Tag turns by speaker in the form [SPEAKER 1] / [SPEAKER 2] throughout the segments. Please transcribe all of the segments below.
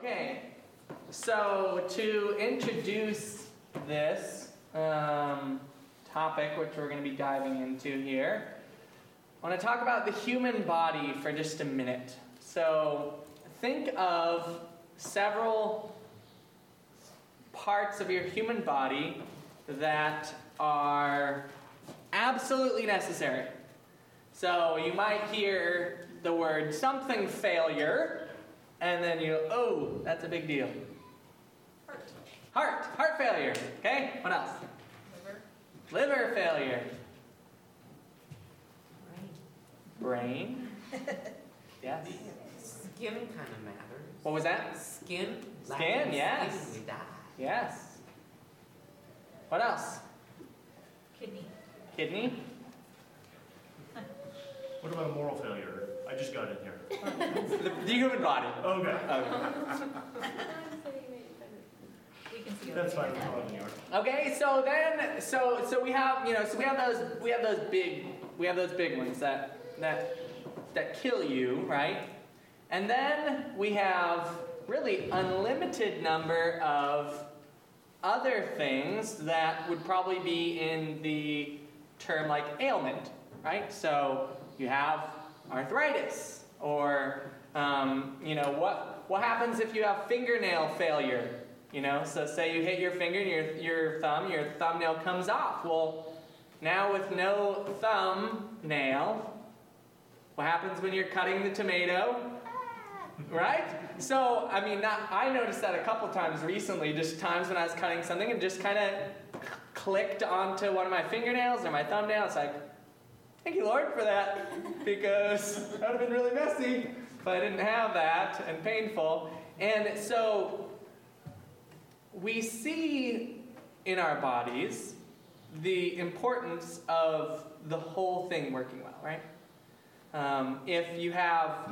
[SPEAKER 1] Okay, so to introduce this topic, which we're going to be diving into here, I want to talk about the human body for just a minute. So think of several parts of your human body that are absolutely necessary. So you might hear the word something failure, and then you go, oh, that's a big deal. Heart failure. Okay, what else? Liver failure. Brain. Yes.
[SPEAKER 2] Skin kind of matters.
[SPEAKER 1] What was that?
[SPEAKER 2] Skin,
[SPEAKER 1] yes.
[SPEAKER 2] Skin, we die.
[SPEAKER 1] Yes. What else? Kidney.
[SPEAKER 3] What about moral failure? I just got in here.
[SPEAKER 1] The human body.
[SPEAKER 3] Okay. That's fine.
[SPEAKER 1] Okay, so then, so we have, we have those big ones that kill you, right? And then we have really unlimited number of other things that would probably be in the term like ailment, right? So you have arthritis, or what happens if you have fingernail failure? So say you hit your finger and your thumbnail comes off. Well, now with no thumbnail, what happens when you're cutting the tomato? Right? So, I noticed that a couple times recently, just times when I was cutting something and just kind of clicked onto one of my fingernails or my thumbnail. It's like, thank you, Lord, for that, because that would have been really messy if I didn't have that, and painful. And so we see in our bodies the importance of the whole thing working well, right? If you have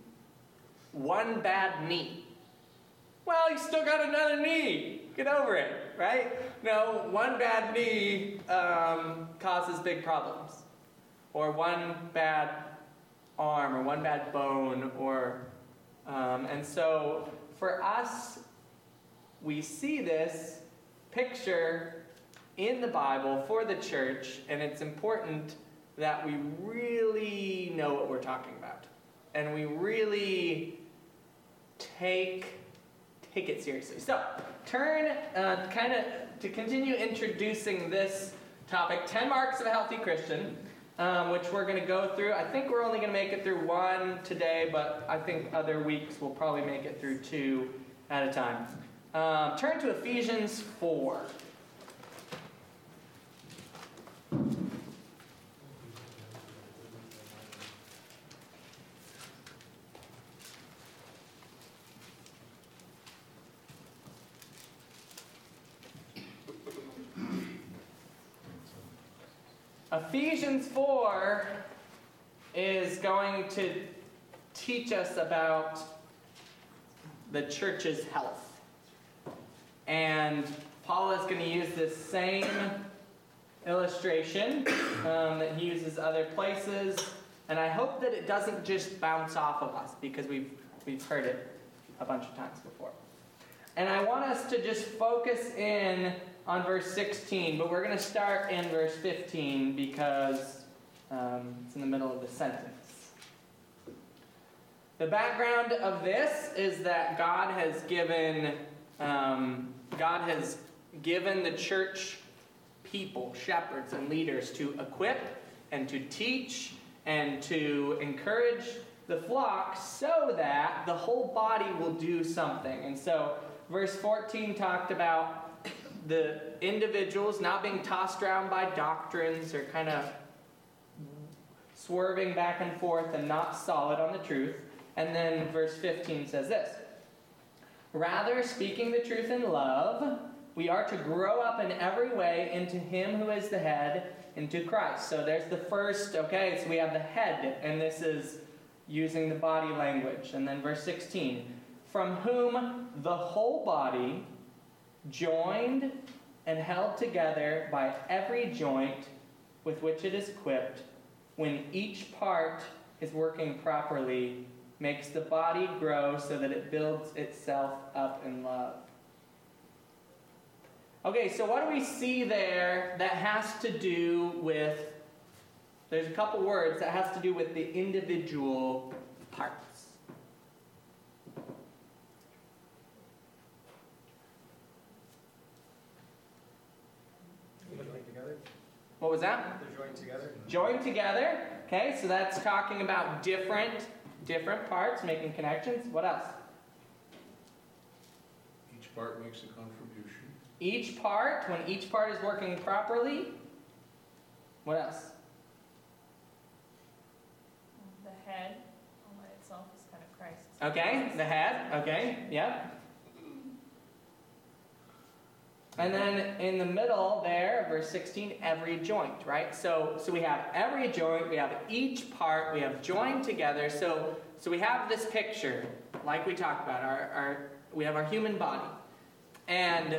[SPEAKER 1] one bad knee, well, you still got another knee. Get over it, right? No, one bad knee causes big problems. Or one bad arm, or one bad bone, and so for us, we see this picture in the Bible for the church, and it's important that we really know what we're talking about. And we really take it seriously. So, turn to continue introducing this topic, 10 Marks of a Healthy Christian, which we're going to go through. I think we're only going to make it through one today, but I think other weeks we'll probably make it through two at a time. Turn to Ephesians 4. Ephesians 4 is going to teach us about the church's health. And Paul is going to use this same illustration that he uses other places. And I hope that it doesn't just bounce off of us, because we've heard it a bunch of times before. And I want us to just focus in on verse 16, but we're going to start in verse 15 because it's in the middle of the sentence. The background of this is that God has given the church people, shepherds and leaders, to equip and to teach and to encourage the flock so that the whole body will do something. And so verse 14 talked about the individuals not being tossed around by doctrines or kind of swerving back and forth and not solid on the truth. And then verse 15 says this: rather, speaking the truth in love, we are to grow up in every way into Him who is the head, into Christ. So there's the first, so we have the head, and this is using the body language. And then verse 16, from whom the whole body, joined and held together by every joint with which it is equipped, when each part is working properly, makes the body grow so that it builds itself up in love. Okay, so what do we see there that has to do with, there's a couple words that has to do with the individual parts. What was that?
[SPEAKER 2] They're joined together.
[SPEAKER 1] Joined together. Okay, so that's talking about different parts, making connections. What else?
[SPEAKER 4] Each part makes a contribution.
[SPEAKER 1] Each part, when each part is working properly. What else?
[SPEAKER 5] The head, all by itself, is kind of Christ.
[SPEAKER 1] Okay, the head. Okay, yep. And then in the middle there, verse 16, every joint, right? So we have every joint, we have each part, we have joined together. So we have this picture, like we talked about, we have our human body. And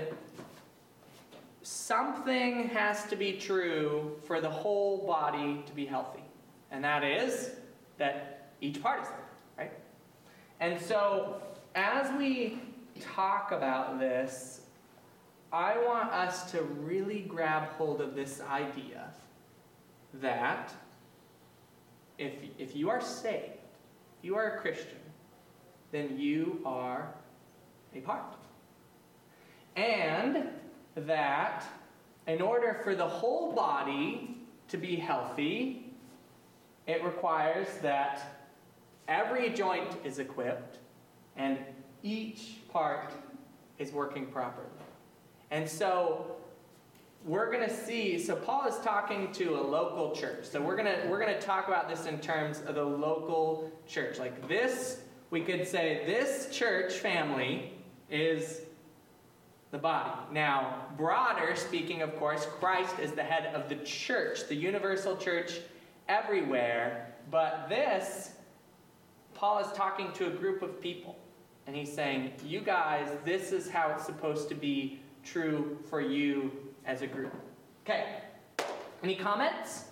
[SPEAKER 1] something has to be true for the whole body to be healthy. And that is that each part is there, right? And so as we talk about this, I want us to really grab hold of this idea that if you are saved, if you are a Christian, then you are a part. And that in order for the whole body to be healthy, it requires that every joint is equipped and each part is working properly. And so we're going to see, so Paul is talking to a local church. So we're going to talk about this in terms of the local church. Like this, we could say this church family is the body. Now, broader speaking, of course, Christ is the head of the church, the universal church everywhere. But this, Paul is talking to a group of people. And he's saying, you guys, this is how it's supposed to be true for you as a group. Okay. Any comments?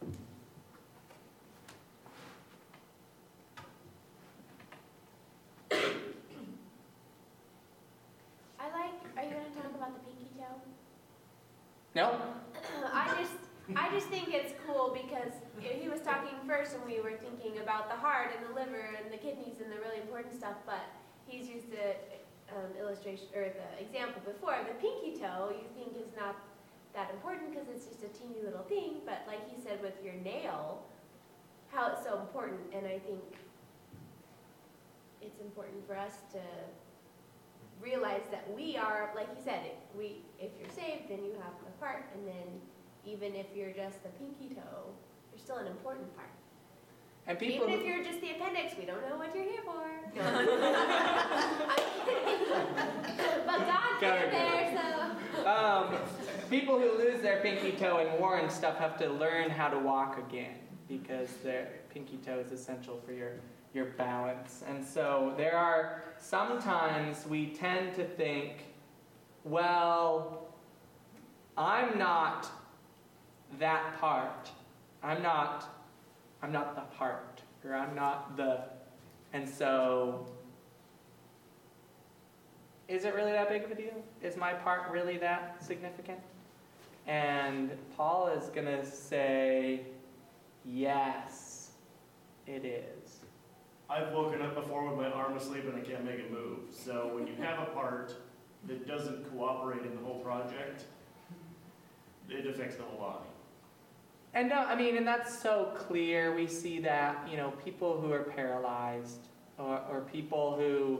[SPEAKER 6] Are you going to talk about the pinky toe?
[SPEAKER 1] No?
[SPEAKER 6] I just think it's cool because he was talking first and we were thinking about the heart and the liver and the kidneys and the really important stuff, but he's used the illustration or the example before. The pinky toe you think is not that important because it's just a teeny little thing, but like he said with your nail, how it's so important. And I think it's important for us to realize that we are, like he said, if you're saved, then you have a part, and then even if you're just the pinky toe, you're still an important part.
[SPEAKER 1] And people,
[SPEAKER 6] even if you're just the appendix, we don't know what you're here for. But God put it there, so.
[SPEAKER 1] People who lose their pinky toe in war and stuff have to learn how to walk again because their pinky toe is essential for your balance. And so there are sometimes we tend to think, well, I'm not that part. I'm not the heart, or I'm not the, and so, is it really that big of a deal? Is my part really that significant? And Paul is going to say, yes, it is.
[SPEAKER 3] I've woken up before with my arm asleep and I can't make it move. So when you have a part that doesn't cooperate in the whole project, it affects the whole body.
[SPEAKER 1] And and that's so clear. We see that, people who are paralyzed or people who,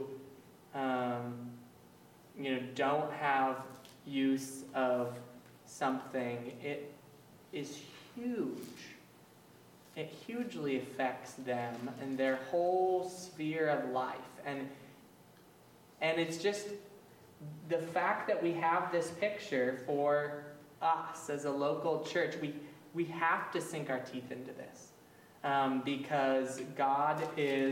[SPEAKER 1] don't have use of something, it is huge. It hugely affects them and their whole sphere of life. And it's just the fact that we have this picture for us as a local church, we have to sink our teeth into this because God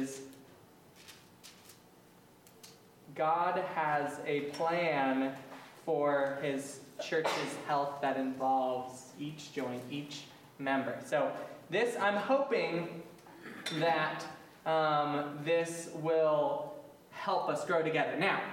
[SPEAKER 1] has a plan for his church's health that involves each joint, each member. So this, I'm hoping that this will help us grow together. Now,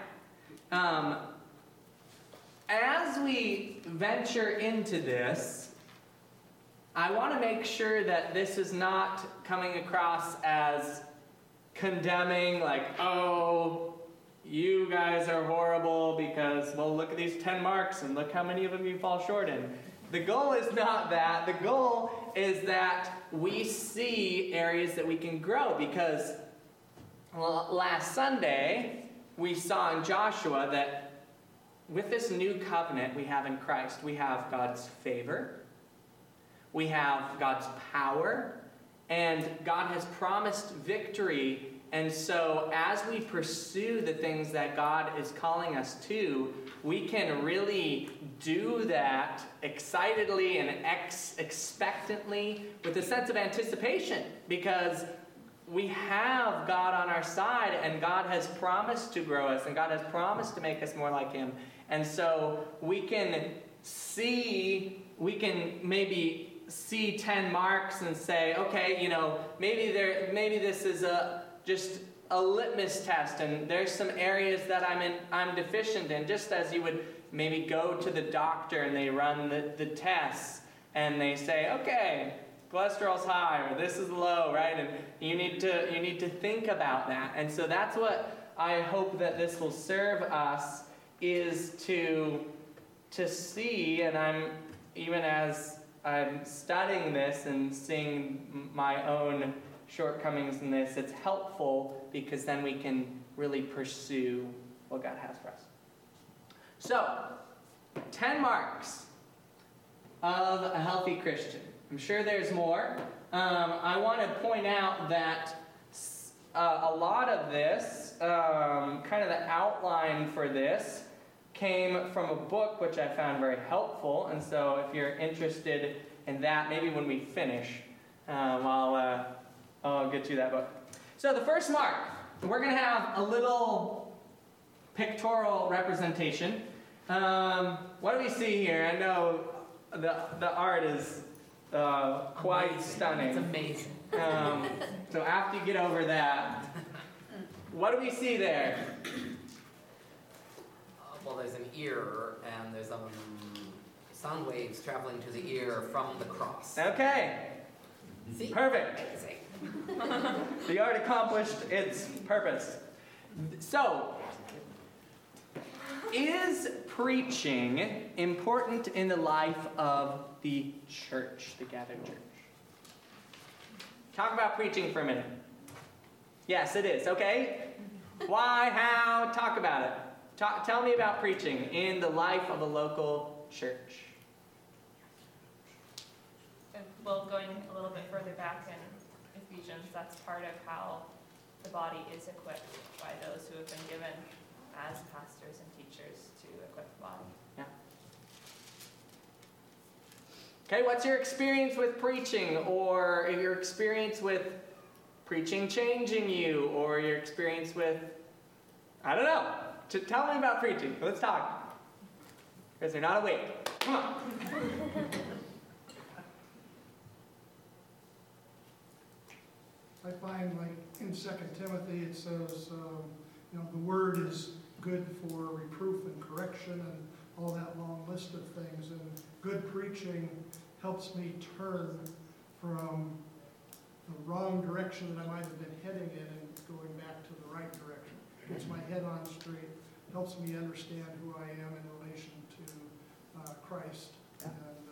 [SPEAKER 1] as we venture into this, I want to make sure that this is not coming across as condemning, like, oh, you guys are horrible because, well, look at these 10 marks and look how many of them you fall short in. The goal is not that. The goal is that we see areas that we can grow, because last Sunday we saw in Joshua that with this new covenant we have in Christ, we have God's favor, we have God's power, and God has promised victory. And so as we pursue the things that God is calling us to, we can really do that excitedly and expectantly with a sense of anticipation, because we have God on our side, and God has promised to grow us, and God has promised to make us more like Him. And so we can maybe see 10 marks and say, okay, maybe this is just a litmus test, and there's some areas that I'm deficient in, just as you would maybe go to the doctor and they run the tests and they say, okay, cholesterol's high or this is low, right? And you need to think about that. And so that's what I hope that this will serve us, is to see, and even as I'm studying this and seeing my own shortcomings in this, it's helpful, because then we can really pursue what God has for us. So, 10 marks of a healthy Christian. I'm sure there's more. I want to point out that a lot of this, kind of the outline for this, came from a book which I found very helpful. And so if you're interested in that, maybe when we finish, I'll get you that book. So the first mark, we're going to have a little pictorial representation. What do we see here? I know the art is quite
[SPEAKER 2] amazing.
[SPEAKER 1] Stunning.
[SPEAKER 2] It's amazing.
[SPEAKER 1] So after you get over that, what do we see there?
[SPEAKER 2] Well, there's an ear, and there's sound waves traveling to the ear from the cross.
[SPEAKER 1] Okay.
[SPEAKER 2] See?
[SPEAKER 1] Perfect.
[SPEAKER 2] Amazing.
[SPEAKER 1] The art accomplished its purpose. So, is preaching important in the life of the church, the gathered church? Talk about preaching for a minute. Yes, it is. Okay. Why? How? Talk about it. Tell me about preaching in the life of a local church.
[SPEAKER 5] Well, going a little bit further back in Ephesians, that's part of how the body is equipped by those who have been given as pastors and teachers to equip the body.
[SPEAKER 1] Yeah. Okay, what's your experience with preaching, or your experience with preaching changing you, or your experience with, I don't know. Tell me about preaching. Let's talk. Because they're not awake. Come on.
[SPEAKER 7] I find, like in 2 Timothy, it says, the word is good for reproof and correction and all that long list of things. And good preaching helps me turn from the wrong direction that I might have been heading in and going back to the right direction. Gets my head on straight, helps me understand who I am in relation to Christ. And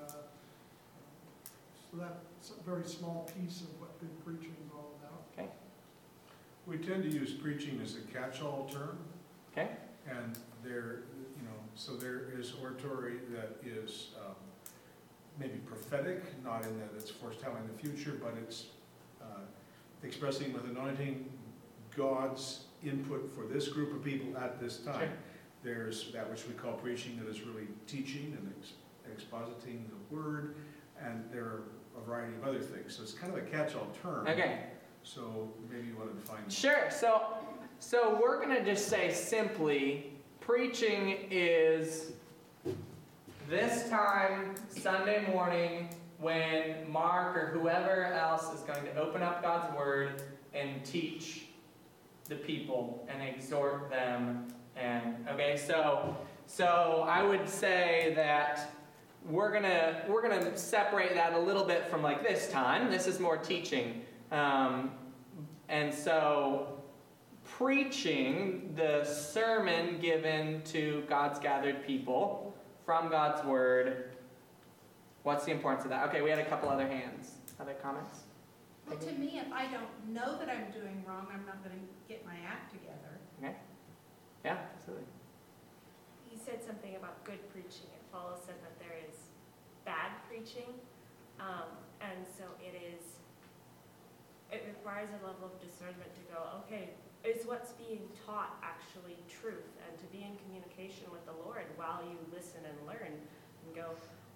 [SPEAKER 7] so that's a very small piece of what good preaching is all about.
[SPEAKER 1] Okay.
[SPEAKER 4] We tend to use preaching as a catch-all term.
[SPEAKER 1] Okay.
[SPEAKER 4] And so there is oratory that is maybe prophetic, not in that it's foretelling the future, but it's expressing with anointing God's input for this group of people at this time.
[SPEAKER 1] Sure.
[SPEAKER 4] There's that which we call preaching, that is really teaching and expositing the word, and there are a variety of other things. So it's kind of a catch-all term.
[SPEAKER 1] Okay.
[SPEAKER 4] So maybe you want to define.
[SPEAKER 1] Sure. So we're going to just say simply, preaching is this time, Sunday morning, when Mark or whoever else is going to open up God's Word and teach the people and exhort them. And okay, so I would say that we're gonna separate that a little bit from like this time. This is more teaching, and so preaching, the sermon given to God's gathered people from God's word. What's the importance of that? Okay, we had a couple other hands. Other comments?
[SPEAKER 8] Well, to me, if I don't know that I'm doing wrong, I'm not going to get my act together.
[SPEAKER 1] Okay. Yeah, absolutely.
[SPEAKER 9] He said something about good preaching, and Paul said that there is bad preaching, and so it requires a level of discernment to go, okay, is what's being taught actually truth? And to be in communication with the Lord while you listen and learn, and go,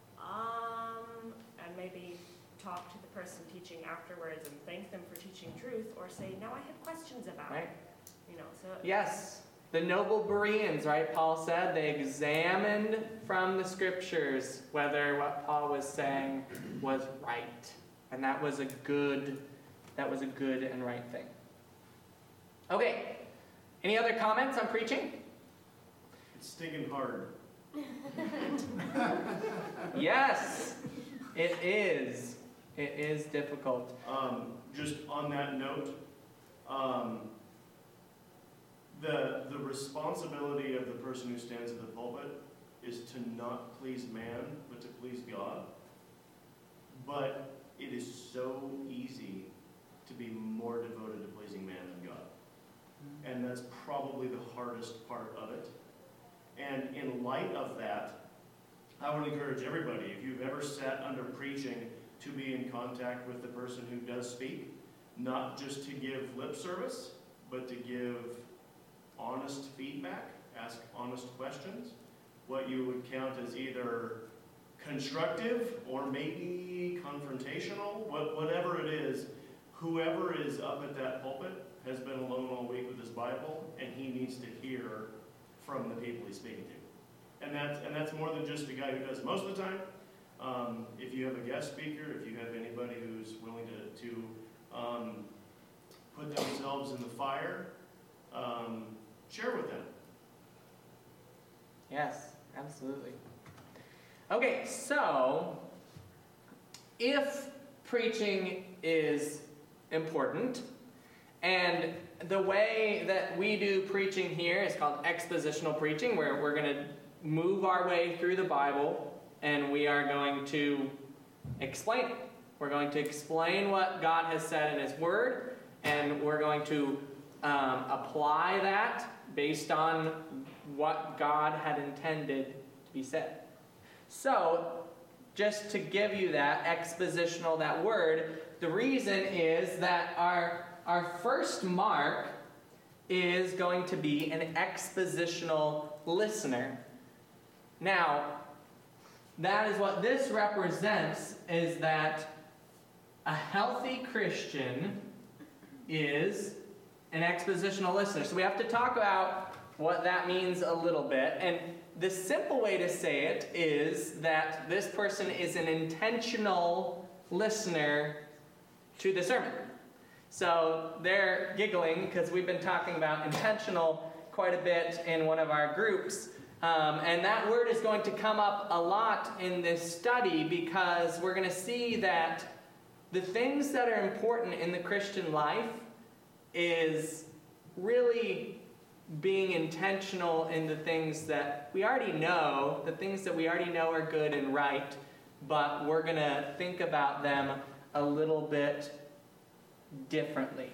[SPEAKER 9] and maybe talk to the person teaching afterwards and thank them for teaching truth, or say, no, I have questions about it. So
[SPEAKER 1] yes, the noble Bereans, right? Paul said they examined from the scriptures whether what Paul was saying was right, and that was a good and right thing. Okay, any other comments on preaching?
[SPEAKER 3] It's stinking hard.
[SPEAKER 1] Yes, it is. It is difficult.
[SPEAKER 3] Just on that note, the responsibility of the person who stands at the pulpit is to not please man, but to please God. But it is so easy to be more devoted to pleasing man than God. And that's probably the hardest part of it. And in light of that, I would encourage everybody, if you've ever sat under preaching, to be in contact with the person who does speak, not just to give lip service, but to give honest feedback, ask honest questions, what you would count as either constructive or maybe confrontational, whatever it is. Whoever is up at that pulpit has been alone all week with his Bible, and he needs to hear from the people he's speaking to. And that's more than just the guy who does it most of the time. If you have a guest speaker, if you have anybody who's willing to put themselves in the fire, share with them.
[SPEAKER 1] Yes, absolutely. Okay, so if preaching is important, and the way that we do preaching here is called expositional preaching, where we're going to move our way through the Bible and we are going to explain it. We're going to explain what God has said in His Word, and we're going to apply that based on what God had intended to be said. So, just to give you that expositional, that word, the reason is that our first mark is going to be an expositional listener. Now, that is what this represents, is that a healthy Christian is an expositional listener. So we have to talk about what that means a little bit. And the simple way to say it is that this person is an intentional listener to the sermon. So they're giggling because we've been talking about intentional quite a bit in one of our groups. And that word is going to come up a lot in this study, because we're going to see that the things that are important in the Christian life is really being intentional in the things that we already know, the things that we already know are good and right, but we're going to think about them a little bit differently.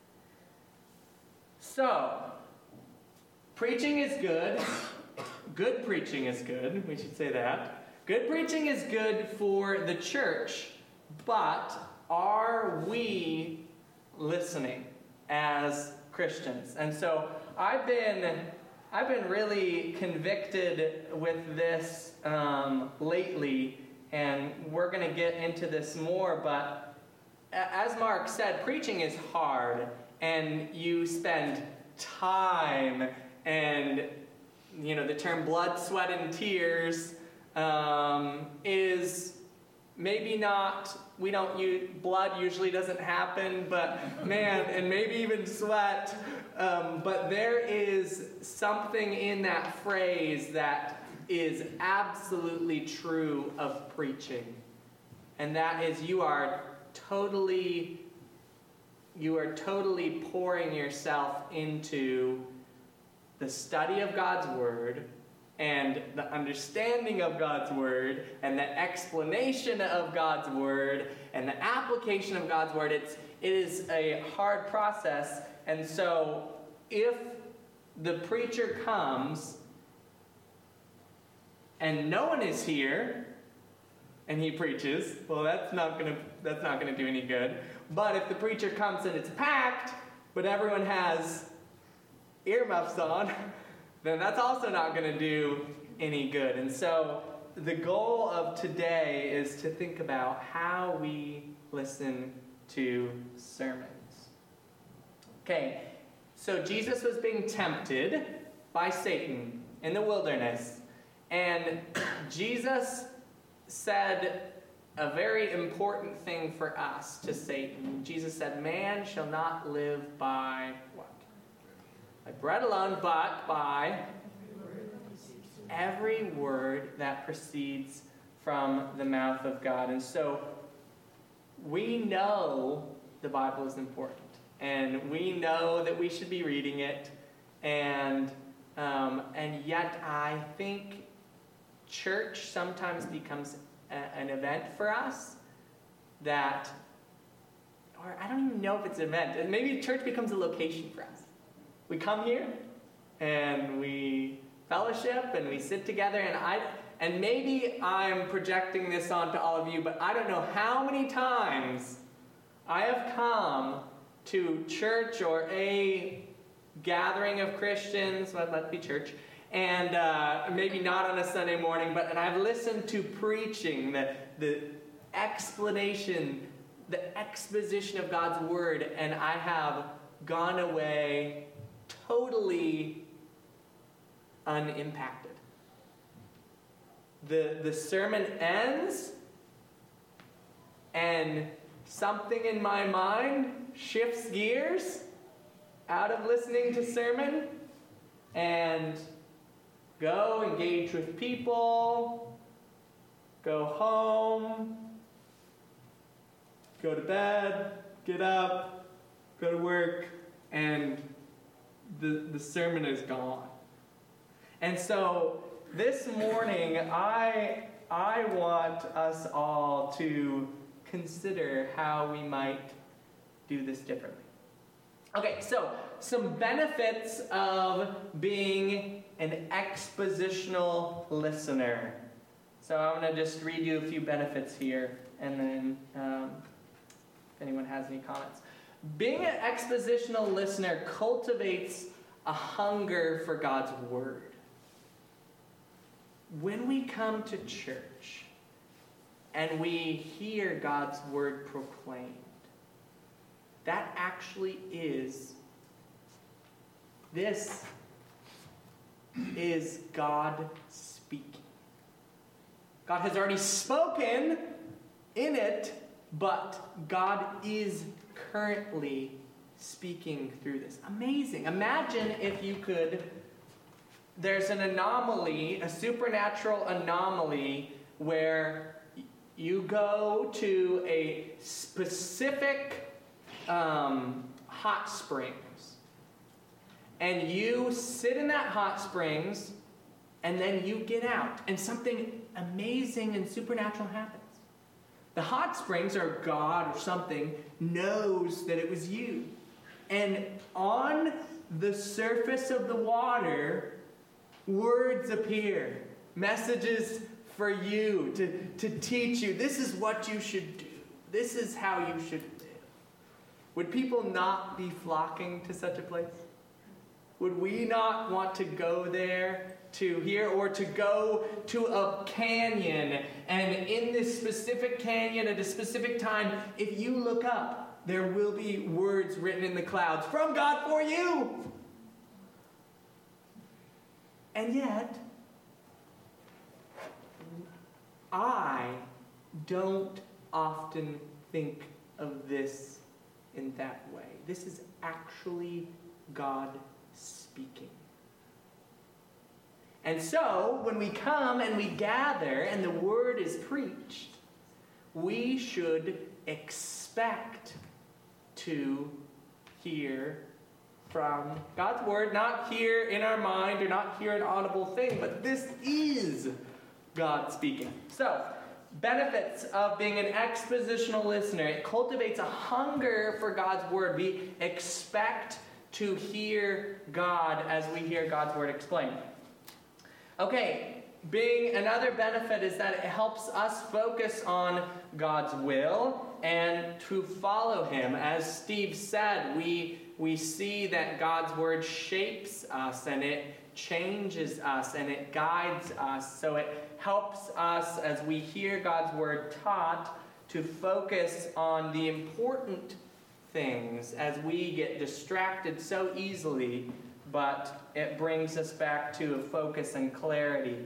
[SPEAKER 1] So, preaching is good. Good preaching is good. We should say that. Good preaching is good for the church, but are we listening as Christians? And so I've been really convicted with this lately, and we're going to get into this more, but as Mark said, preaching is hard, and you spend time, and the term blood, sweat, and tears is maybe not, we don't use, blood usually doesn't happen, but man, and maybe even sweat, but there is something in that phrase that is absolutely true of preaching. And that is you are totally pouring yourself into the study of God's Word and the understanding of God's Word and the explanation of God's Word and the application of God's Word. It is a hard process. And so if the preacher comes and no one is here and he preaches, well, that's not gonna do any good. But if the preacher comes and it's packed, but everyone has earmuffs on, then that's also not going to do any good. And so the goal of today is to think about how we listen to sermons. Okay, so Jesus was being tempted by Satan in the wilderness, and Jesus said a very important thing for us to Satan. Jesus said, man shall not live by what? By bread alone, but by every word that proceeds from the mouth of God. And so we know the Bible is important, and we know that we should be reading it, and yet I think church sometimes becomes an event for us that, or I don't even know if it's an event, and maybe church becomes a location for us. We come here and we fellowship and we sit together, and maybe I'm projecting this onto all of you, but I don't know how many times I have come to church or a gathering of Christians, well, let's be church, and maybe not on a Sunday morning, and I've listened to preaching, the explanation, the exposition of God's Word, and I have gone away totally unimpacted. The sermon ends, and something in my mind shifts gears out of listening to sermon and go engage with people, go home, go to bed, get up, go to work, and the sermon is gone. And so this morning, I want us all to consider how we might do this differently. Okay, so some benefits of being an expositional listener. So I'm going to just read you a few benefits here, and then if anyone has any comments. Being an expositional listener cultivates a hunger for God's Word. When we come to church and we hear God's Word proclaimed, that actually is God speaking. God has already spoken in it, but God is currently speaking through this. Amazing. Imagine if you could, there's an anomaly, a supernatural anomaly, where you go to a specific hot springs, and you sit in that hot springs, and then you get out, and something amazing and supernatural happens. The hot springs, or God or something, knows that it was you. And on the surface of the water, words appear, messages for you to teach you. This is what you should do. This is how you should live. Would people not be flocking to such a place? Would we not want to go there to hear, or to go to a canyon, and in this specific canyon at a specific time, if you look up, there will be words written in the clouds from God for you? And yet, I don't often think of this in that way. This is actually God speaking. And so, when we come and we gather and the word is preached, we should expect to hear from God's word, not hear in our mind or not hear an audible thing, but this is God speaking. So, benefits of being an expositional listener: it cultivates a hunger for God's word. We expect to hear God as we hear God's word explained. Okay, being another benefit is that it helps us focus on God's will and to follow him. As Steve said, we see that God's word shapes us and it changes us and it guides us. So it helps us, as we hear God's word taught, to focus on the important things as we get distracted so easily, but it brings us back to a focus and clarity.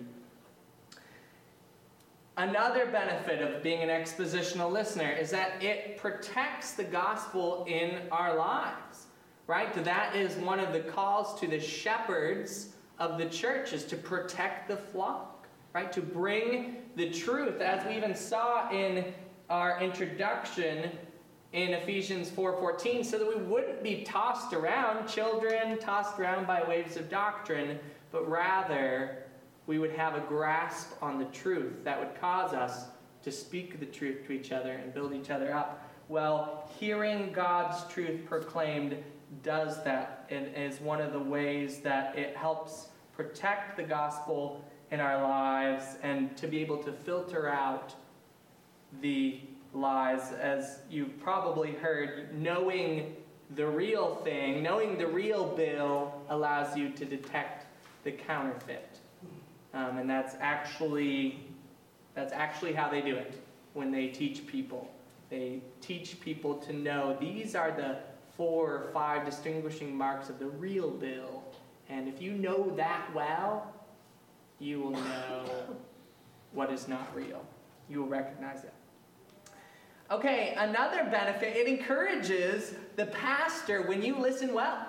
[SPEAKER 1] Another benefit of being an expositional listener is that it protects the gospel in our lives, right? That is one of the calls to the shepherds of the church, is to protect the flock, right? To bring the truth, as we even saw in our introduction in Ephesians 4:14, so that we wouldn't be tossed around, children tossed around by waves of doctrine, but rather we would have a grasp on the truth that would cause us to speak the truth to each other and build each other up. Well, hearing God's truth proclaimed does that. It is one of the ways that it helps protect the gospel in our lives and to be able to filter out the lies. As you've probably heard, knowing the real thing, knowing the real bill, allows you to detect the counterfeit. And that's actually how they do it when they teach people. They teach people to know these are the 4 or 5 distinguishing marks of the real bill. And if you know that well, you will know what is not real. You will recognize it. Okay, another benefit, it encourages the pastor when you listen well.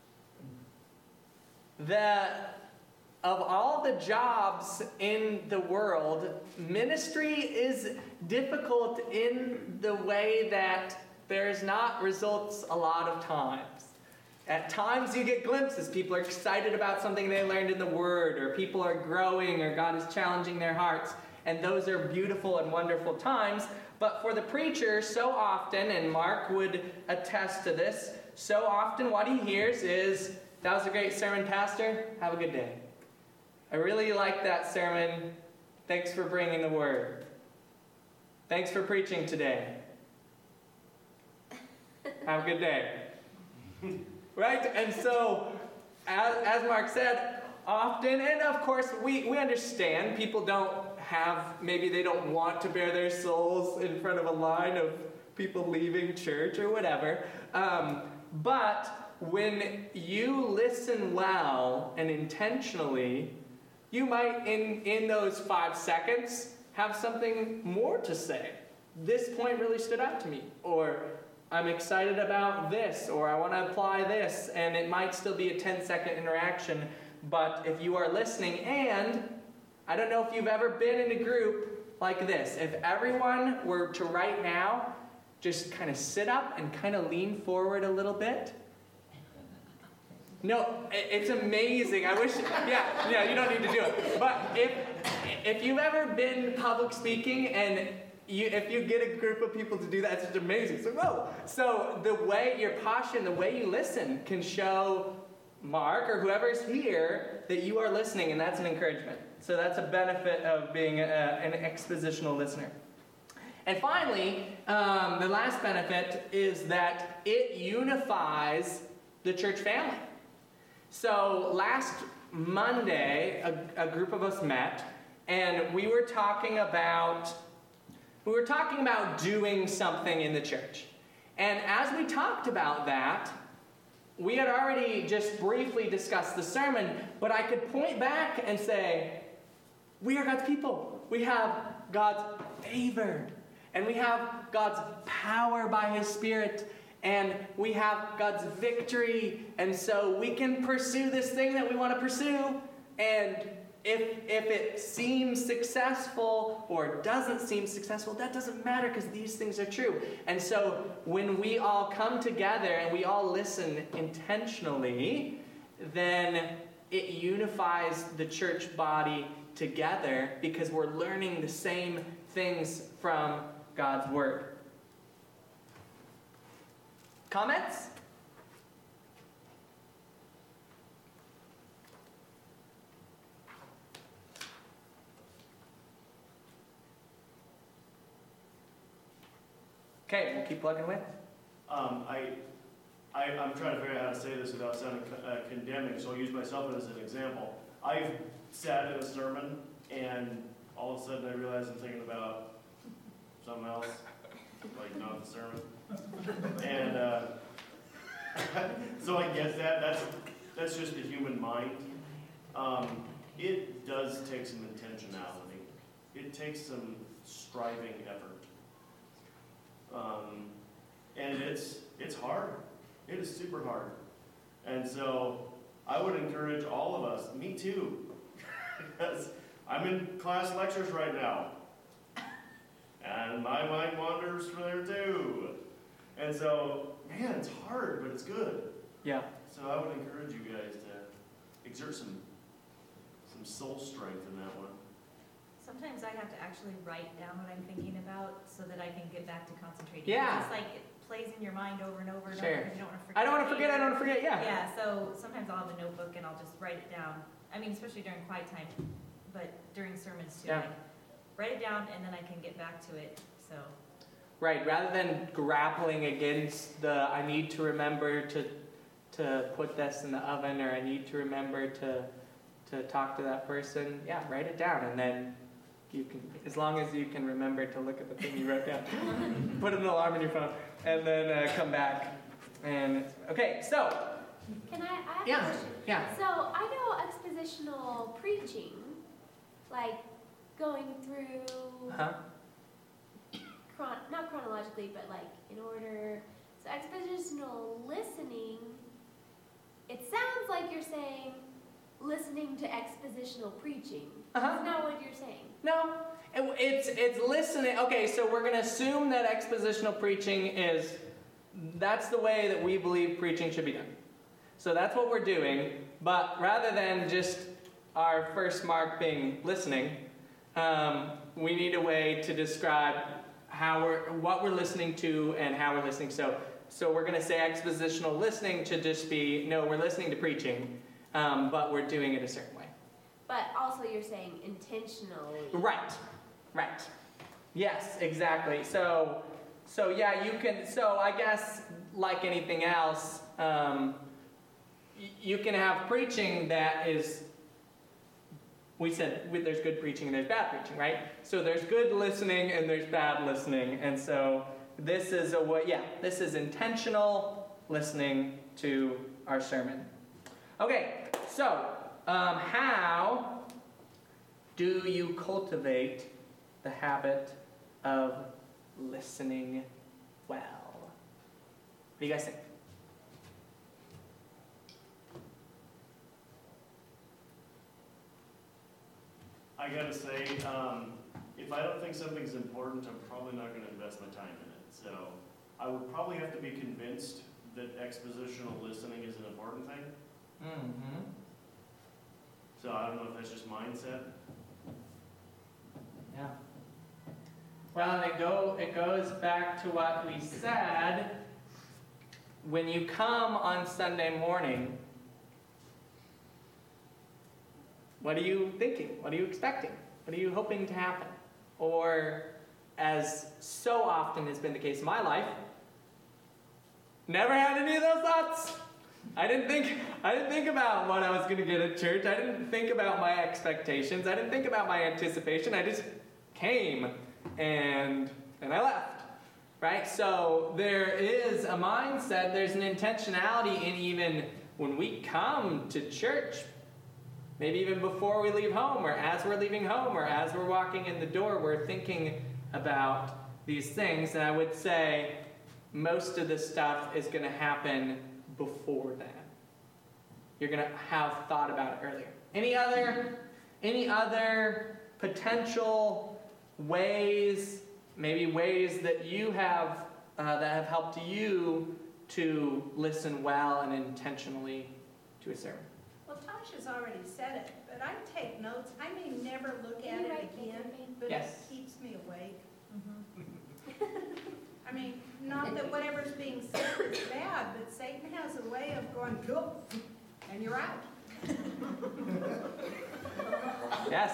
[SPEAKER 1] Of all the jobs in the world, ministry is difficult in the way that there's not results a lot of times. At times you get glimpses. People are excited about something they learned in the Word, or people are growing, or God is challenging their hearts. And those are beautiful and wonderful times. But for the preacher, so often, and Mark would attest to this, so often what he hears is, "That was a great sermon, Pastor. Have a good day. I really like that sermon. Thanks for bringing the word. Thanks for preaching today. Have a good day." Right? And so, as Mark said, often, and of course, we understand people maybe they don't want to bare their souls in front of a line of people leaving church or whatever. But when you listen well and intentionally, you might, in those 5 seconds, have something more to say. This point really stood out to me. Or, I'm excited about this. Or, I want to apply this. And it might still be a 10-second interaction. But if you are listening, and I don't know if you've ever been in a group like this. If everyone were to right now just kind of sit up and kind of lean forward a little bit. No, it's amazing. I wish, yeah, you don't need to do it. But if you've ever been public speaking and if you get a group of people to do that, it's just amazing. So the way your posture and the way you listen can show Mark or whoever's here that you are listening, and that's an encouragement. So that's a benefit of being an expositional listener. And finally, the last benefit is that it unifies the church family. So last Monday, a group of us met, and we were talking about doing something in the church. And as we talked about that, we had already just briefly discussed the sermon, but I could point back and say, We are God's people. We have God's favor. And we have God's power by His Spirit. And we have God's victory. And so we can pursue this thing that we want to pursue. And if it seems successful or doesn't seem successful, that doesn't matter because these things are true. And so when we all come together and we all listen intentionally, then it unifies the church body together because we're learning the same things from God's Word. Comments? Okay, we'll keep plugging away.
[SPEAKER 3] I'm trying to figure out how to say this without sounding condemning, so I'll use myself as an example. I've sat in a sermon, and all of a sudden I realize I'm thinking about something else, like not the sermon. And so I get that. That's just the human mind. It does take some intentionality. It takes some striving effort. And it's hard. It is super hard. And so I would encourage all of us, me too, because I'm in class lectures right now. And my mind wanders from there too. And so, man, it's hard, but it's good.
[SPEAKER 1] Yeah.
[SPEAKER 3] So I would encourage you guys to exert some soul strength in that one.
[SPEAKER 10] Sometimes I have to actually write down what I'm thinking about so that I can get back to concentrating.
[SPEAKER 1] Yeah.
[SPEAKER 10] It's like it plays in your mind over and over and
[SPEAKER 1] Sure.
[SPEAKER 10] over because you don't want to forget.
[SPEAKER 1] I don't want to forget, yeah.
[SPEAKER 10] Yeah, so sometimes I'll have a notebook and I'll just write it down. I mean, especially during quiet time, but during sermons too.
[SPEAKER 1] Yeah.
[SPEAKER 10] Like, write it down and then I can get back to it, so.
[SPEAKER 1] Right, rather than grappling against the, I need to remember to put this in the oven, or I need to remember to talk to that person, yeah, write it down, and then you can, as long as you can remember to look at the thing you wrote down, put an alarm in your phone, and then come back. And okay, so.
[SPEAKER 6] Can I ask
[SPEAKER 1] Yeah,
[SPEAKER 6] a question?
[SPEAKER 1] yeah.
[SPEAKER 6] So I know expositional preaching, like going through, not chronologically, but like in order. So expositional listening, it sounds like you're saying listening to expositional preaching. That's not what you're saying.
[SPEAKER 1] No, it's listening. Okay, so we're going to assume that expositional preaching that's the way that we believe preaching should be done. So that's what we're doing, but rather than just our first mark being listening, we need a way to describe what we're listening to and how we're listening. So we're going to say expositional listening to just be, no, we're listening to preaching, but we're doing it a certain way.
[SPEAKER 6] But also you're saying intentionally.
[SPEAKER 1] Right. Yes, exactly. So yeah, you can, so I guess like anything else, you can have preaching that is, we said there's good preaching and there's bad preaching, right? So there's good listening and there's bad listening. And so this is this is intentional listening to our sermon. Okay, so how do you cultivate the habit of listening well? What do you guys think?
[SPEAKER 3] I gotta say, if I don't think something's important, I'm probably not gonna invest my time in it. So I would probably have to be convinced that expositional listening is an important thing.
[SPEAKER 1] Mm-hmm.
[SPEAKER 3] So I don't know if that's just mindset.
[SPEAKER 1] Yeah. Well, and it goes back to what we said. When you come on Sunday morning, what are you thinking? What are you expecting? What are you hoping to happen? Or, as so often has been the case in my life, never had any of those thoughts. I didn't think about what I was going to get at church. I didn't think about my expectations. I didn't think about my anticipation. I just came and I left. Right? So there is a mindset, there's an intentionality in even when we come to church, maybe even before we leave home, or as we're leaving home, or as we're walking in the door, we're thinking about these things. And I would say most of this stuff is going to happen before that. You're going to have thought about it earlier. Any other potential ways, maybe ways that you have that have helped you to listen well and intentionally to a sermon?
[SPEAKER 8] Well, Tasha's already said it, but I take notes. I may never look
[SPEAKER 6] Can
[SPEAKER 8] at
[SPEAKER 6] you
[SPEAKER 8] it
[SPEAKER 6] write
[SPEAKER 8] again,
[SPEAKER 6] paper, babe?
[SPEAKER 8] but
[SPEAKER 1] Yes.
[SPEAKER 8] it keeps me awake.
[SPEAKER 10] Mhm.
[SPEAKER 8] I mean, not that whatever's being said is bad, but Satan has a way of going, go, and you're out.
[SPEAKER 1] Yes.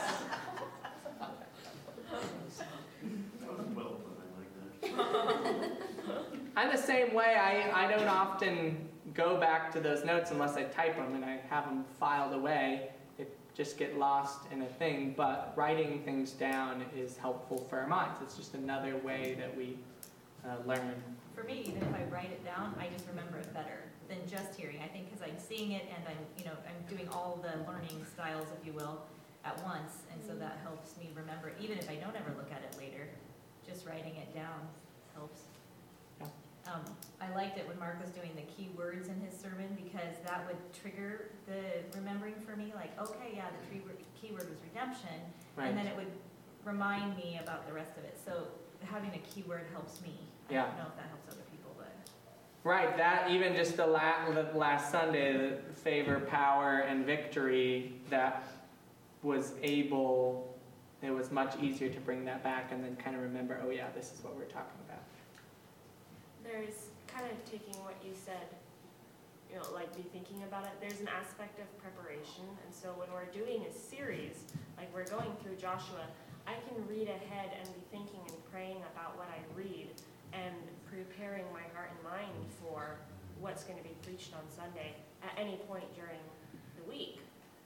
[SPEAKER 3] That was well put, I like that.
[SPEAKER 1] I'm the same way. I don't often go back to those notes unless I type them and I have them filed away. They just get lost in a thing. But writing things down is helpful for our minds. It's just another way that we learn.
[SPEAKER 10] For me, even if I write it down, I just remember it better than just hearing. I think because I'm seeing it and I'm doing all the learning styles, if you will, at once, and so that helps me remember it. Even if I don't ever look at it later, just writing it down helps.
[SPEAKER 1] Yeah.
[SPEAKER 10] I liked it when Mark was doing the key words in his sermon, because that would trigger the remembering for me, like, okay, yeah, the key word was redemption,
[SPEAKER 1] Right.
[SPEAKER 10] and then it would remind me about the rest of it. So having a key word helps me. I
[SPEAKER 1] Yeah.
[SPEAKER 10] don't know if that helps other people, but
[SPEAKER 1] Right, that even just the last Sunday, the favor, power, and victory, that was able, it was much easier to bring that back and then kind of remember, oh yeah, this is what we're talking about.
[SPEAKER 9] There's kind of taking what you said, like be thinking about it. There's an aspect of preparation, and so when we're doing a series, like we're going through Joshua, I can read ahead and be thinking and praying about what I read and preparing my heart and mind for what's going to be preached on Sunday at any point during the week.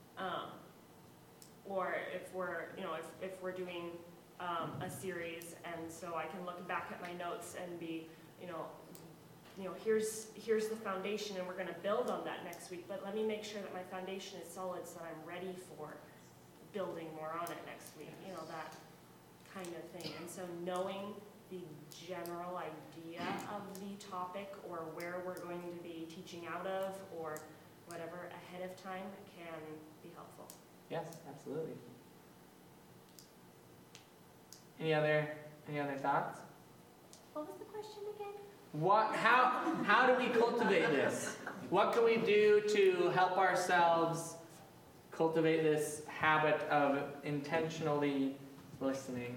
[SPEAKER 9] Or if we're, if we're doing a series, and so I can look back at my notes and be, here's the foundation, and we're going to build on that next week. But let me make sure that my foundation is solid, so that I'm ready for building more on it next week. That kind of thing. And so knowing the general idea of the topic, or where we're going to be teaching out of, or whatever ahead of time can be helpful.
[SPEAKER 1] Yes, absolutely. Any other thoughts?
[SPEAKER 6] What was the question again?
[SPEAKER 1] How do we cultivate this? What can we do to help ourselves cultivate this habit of intentionally listening?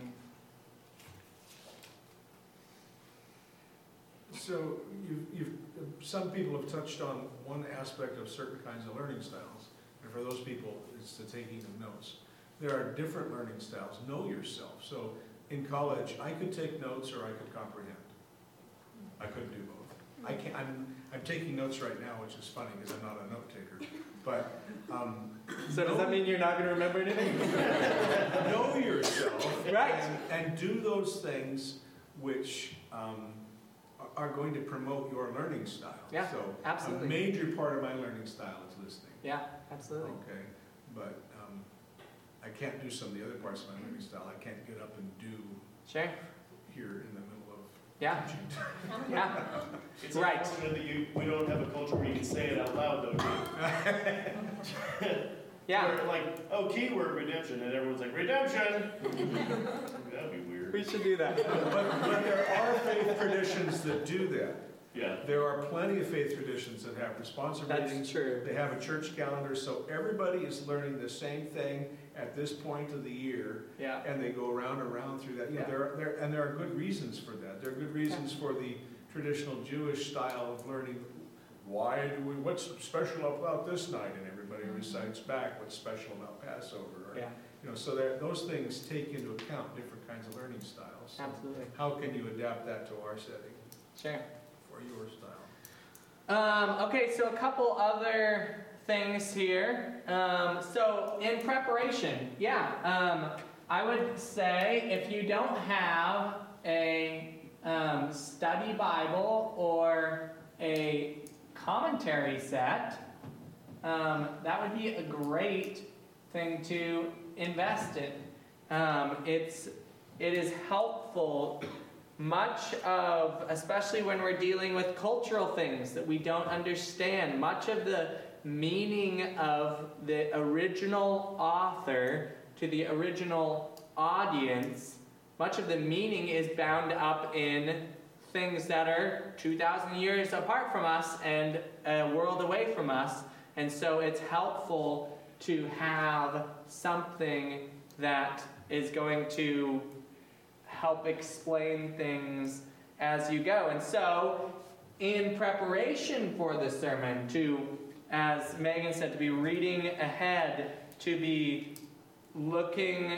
[SPEAKER 4] So some people have touched on one aspect of certain kinds of learning styles, and for those people, it's the taking of notes. There are different learning styles. Know yourself. So in college, I could take notes or I could comprehend. I couldn't do both. I'm taking notes right now, which is funny because I'm not a note taker. But
[SPEAKER 1] So does that mean you're not going to remember anything?
[SPEAKER 4] know yourself,
[SPEAKER 1] Right.
[SPEAKER 4] and do those things which are going to promote your learning style.
[SPEAKER 1] Yeah,
[SPEAKER 4] so
[SPEAKER 1] absolutely.
[SPEAKER 4] A major part of my learning style is listening.
[SPEAKER 1] Yeah, absolutely.
[SPEAKER 4] Okay, but I can't do some of the other parts of my learning style. I can't get up and do
[SPEAKER 1] Sure.
[SPEAKER 4] here in the middle of
[SPEAKER 1] Yeah.
[SPEAKER 4] teaching.
[SPEAKER 1] Yeah.
[SPEAKER 3] It's
[SPEAKER 1] Right.
[SPEAKER 3] unfortunate that we don't have a culture where you can say it out loud, though.
[SPEAKER 1] Yeah.
[SPEAKER 3] Where, like, oh, keyword redemption, and everyone's like, redemption! That'd be weird.
[SPEAKER 1] We should do that.
[SPEAKER 4] But there are faith traditions that do that.
[SPEAKER 3] Yeah.
[SPEAKER 4] There are plenty of faith traditions that have responsive readings.
[SPEAKER 1] That's true.
[SPEAKER 4] They have a church calendar, so everybody is learning the same thing at this point of the year,
[SPEAKER 1] Yeah.
[SPEAKER 4] and they go around and around through that.
[SPEAKER 1] Yeah.
[SPEAKER 4] There are good reasons for that. There are good reasons for the traditional Jewish style of learning. What's special about this night? And everybody recites back what's special about Passover. Or,
[SPEAKER 1] Yeah.
[SPEAKER 4] so those things take into account different kinds of learning styles. So
[SPEAKER 1] Absolutely.
[SPEAKER 4] how can you adapt that to our setting
[SPEAKER 1] Sure.
[SPEAKER 4] for your style?
[SPEAKER 1] Okay, so a couple other things here. So in preparation, I would say if you don't have a study Bible or a commentary set, that would be a great thing to invest in. It is helpful. Much of, especially when we're dealing with cultural things that we don't understand, much of the meaning of the original author to the original audience, much of the meaning is bound up in things that are 2,000 years apart from us and a world away from us. And so it's helpful to have something that is going to help explain things as you go. And so, in preparation for the sermon, as Megan said, to be reading ahead, to be looking,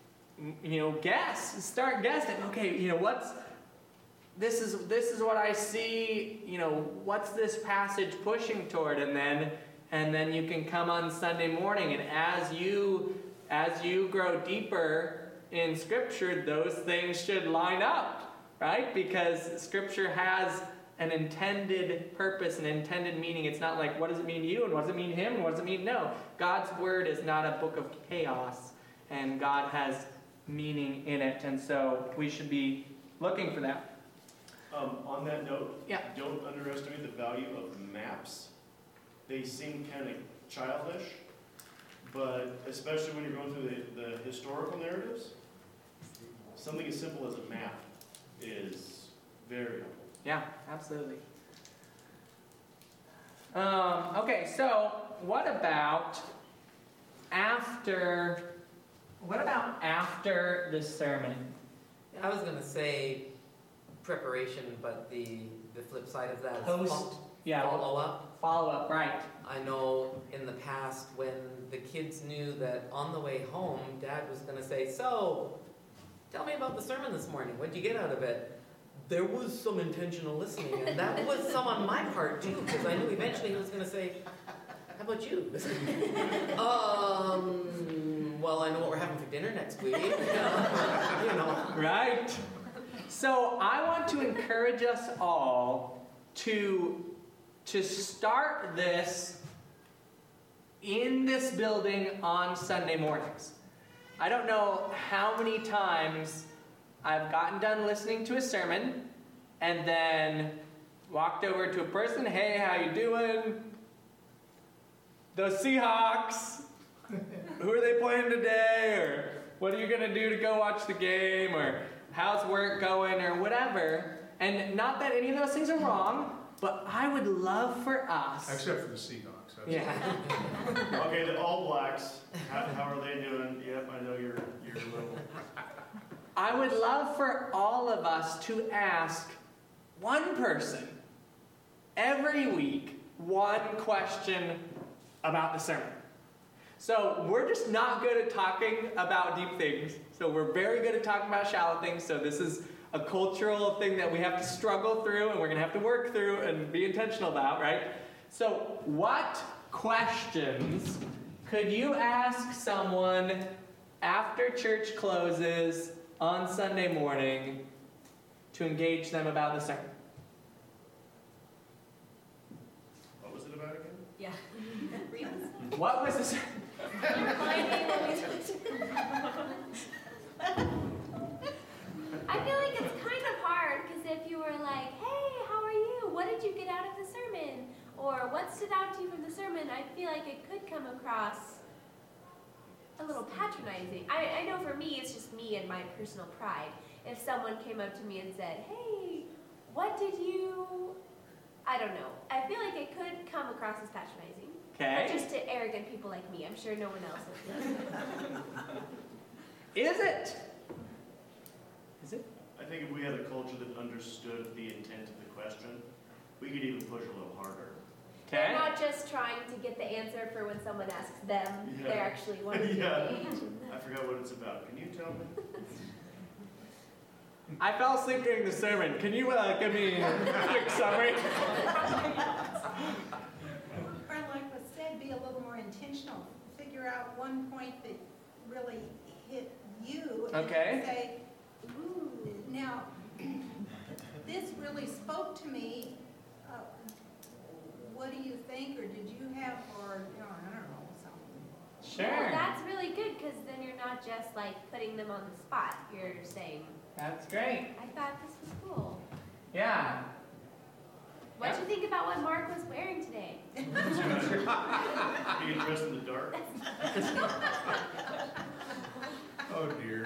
[SPEAKER 1] start guessing. Okay, this is what I see. What's this passage pushing toward? And then you can come on Sunday morning, and as you grow deeper in Scripture, those things should line up, right? Because Scripture has an intended purpose, an intended meaning. It's not like, what does it mean to you, and what does it mean to him, and what does it mean? No. God's Word is not a book of chaos, and God has meaning in it, and so we should be looking for that.
[SPEAKER 3] On that note,
[SPEAKER 1] yeah.
[SPEAKER 3] Don't underestimate the value of maps. They seem kind of childish, but especially when you're going through the historical narratives, something as simple as a map is very helpful.
[SPEAKER 1] Yeah, absolutely. Okay, so what about after the sermon?
[SPEAKER 2] I was going to say preparation, but the flip side of that is follow-up.
[SPEAKER 1] Follow-up, right.
[SPEAKER 2] I know in the past when the kids knew that on the way home, Dad was going to say, so, tell me about the sermon this morning. What'd you get out of it? There was some intentional listening, and that was some on my part, too, because I knew eventually he was going to say, how about you? Well, I know what we're having for dinner next week.
[SPEAKER 1] Right. So I want to encourage us all to start this in this building on Sunday mornings. I don't know how many times I've gotten done listening to a sermon and then walked over to a person, hey, how you doing? The Seahawks, who are they playing today? Or what are you going to do to go watch the game? Or how's work going? Or whatever. And not that any of those things are wrong, but I would love for us...
[SPEAKER 4] Except for the Seahawks.
[SPEAKER 1] Yeah.
[SPEAKER 3] Okay, the All Blacks, how are they doing? Yep, I know you're a little...
[SPEAKER 1] I would love for all of us to ask one person every week one question about the sermon. So we're just not good at talking about deep things. So we're very good at talking about shallow things. So this is a cultural thing that we have to struggle through and we're going to have to work through and be intentional about, right? So what questions could you ask someone after church closes on Sunday morning to engage them about the sermon?
[SPEAKER 3] What was it about again?
[SPEAKER 10] Yeah.
[SPEAKER 1] What was the sermon?
[SPEAKER 6] I feel like it's kind of hard, because if you were like, hey, how are you? What did you get out of the sermon? Or what stood out to you from the sermon? I feel like it could come across a little patronizing. I know for me, it's just me and my personal pride. If someone came up to me and said, hey, what did you... I don't know. I feel like it could come across as patronizing.
[SPEAKER 1] Okay.
[SPEAKER 6] But just to arrogant people like me. I'm sure no one else is.
[SPEAKER 1] Is it? Is it?
[SPEAKER 3] I think if we had a culture that understood the intent of the question, we could even push a little harder.
[SPEAKER 1] Okay.
[SPEAKER 6] They're not just trying to get the answer for when someone asks them.
[SPEAKER 3] Yeah.
[SPEAKER 6] They're actually wanting to engage.
[SPEAKER 3] I forgot what it's about. Can you tell me?
[SPEAKER 1] I fell asleep during the sermon. Can you give me a quick summary?
[SPEAKER 8] Or like was said, be a little more intentional. Figure out one point that really hit you.
[SPEAKER 1] Okay.
[SPEAKER 8] And say, ooh, now, this really spoke to me. What do you think, or did you have, or, I don't know, something
[SPEAKER 1] Sure.
[SPEAKER 6] Yeah, that's really good, because then you're not just like putting them on the spot. You're saying,
[SPEAKER 1] That's great.
[SPEAKER 6] I thought this was cool.
[SPEAKER 1] Yeah.
[SPEAKER 6] What'd you think about what Mark was wearing today?
[SPEAKER 3] Being dressed in the dark.
[SPEAKER 4] Oh dear.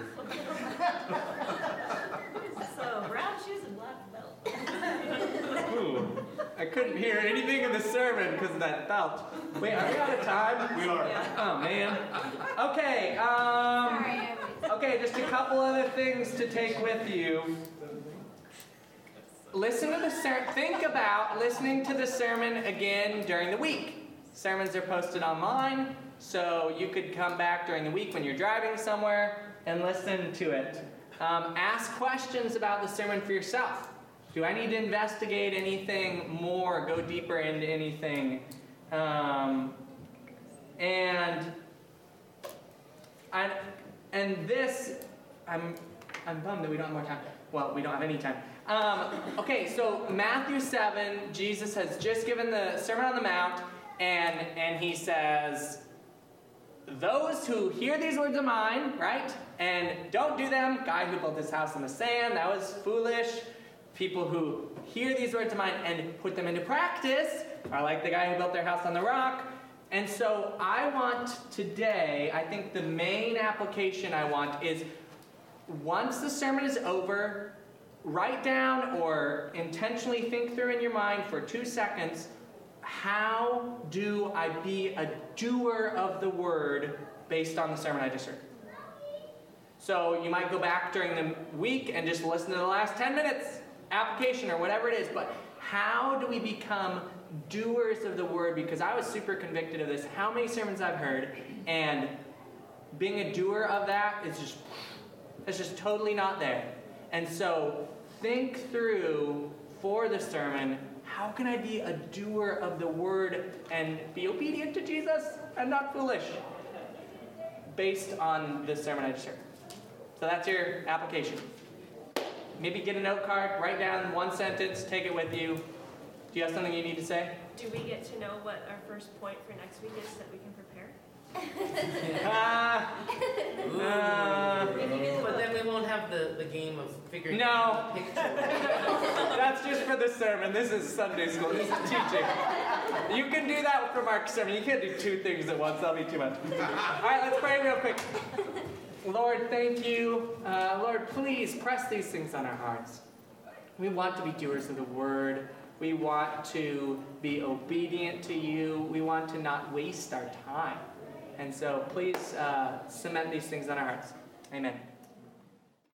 [SPEAKER 10] So brown shoes and black belt.
[SPEAKER 1] Ooh, I couldn't hear anything in the sermon because of that belt. Wait, are we out of time?
[SPEAKER 3] We are.
[SPEAKER 10] Yeah.
[SPEAKER 1] Oh man. Okay.
[SPEAKER 6] Sorry, I was.
[SPEAKER 1] Okay, just a couple other things to take with you. Listen to the think about listening to the sermon again during the week. Sermons are posted online, so you could come back during the week when you're driving somewhere and listen to it. Ask questions about the sermon for yourself. Do I need to investigate anything more, go deeper into anything? And this, I'm bummed that we don't have more time. Well, we don't have any time. Okay, so Matthew 7, Jesus has just given the Sermon on the Mount, and he says, those who hear these words of mine, right, and don't do them, guy who built his house on the sand, that was foolish. People who hear these words of mine and put them into practice are like the guy who built their house on the rock. And so I want today, I think the main application I want is, once the sermon is over, write down or intentionally think through in your mind for 2 seconds, how do I be a doer of the word based on the sermon I just heard? So you might go back during the week and just listen to the last 10 minutes, application or whatever it is, but how do we become doers of the word? Because I was super convicted of this, how many sermons I've heard, and being a doer of that is just totally not there. And so think through for the sermon, how can I be a doer of the word and be obedient to Jesus and not foolish? Based on the sermon I just heard. So that's your application. Maybe get a note card, write down one sentence, take it with you. Do you have something you need to say?
[SPEAKER 9] Do we get to know what our first point for next week is so that we can prepare?
[SPEAKER 2] But then we won't have the game of figuring
[SPEAKER 1] No.
[SPEAKER 2] out the picture.
[SPEAKER 1] That's just for the sermon. This is Sunday school. This is teaching. You can do that for Mark's sermon. You can't do 2 things at once. That'll be too much. All right, let's pray real quick. Lord, thank you. Lord, please press these things on our hearts. We want to be doers of the word. We want to be obedient to you. We want to not waste our time. And so please cement these things on our hearts. Amen.